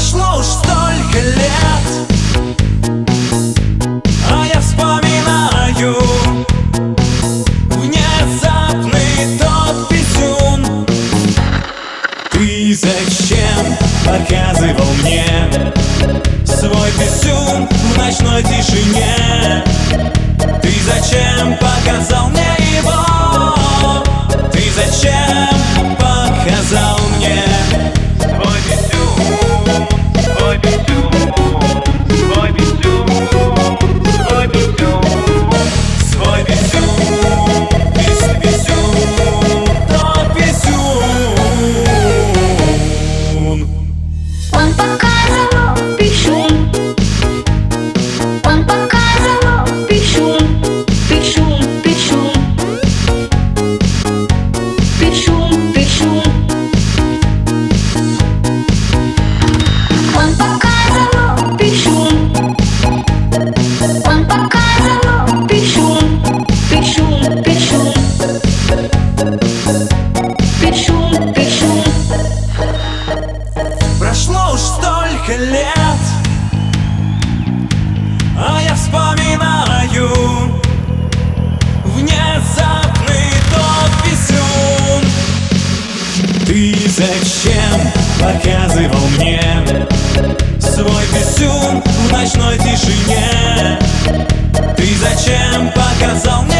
Прошло уж столько лет, а я вспоминаю внезапный тот писюн. Ты зачем показывал мне свой писюн в ночной тишине? Ты зачем показал мне его? Ты зачем показал мне свой писюн? Свой писюн, свой писюн, свой писюн, свой писюн, писюн, тот писюн. Он показывал писюн. Он показывал писюн. Писюн, писюн. Писюн, писюн. Он показывал писюн. Он показывал писюн. Писюн, писюн. Писюн, писюн. Прошло уж столько лет, а я вспоминаю внезапный тот писюн. Ты зачем показывал мне свой писюн в ночной тишине? Ты зачем показал мне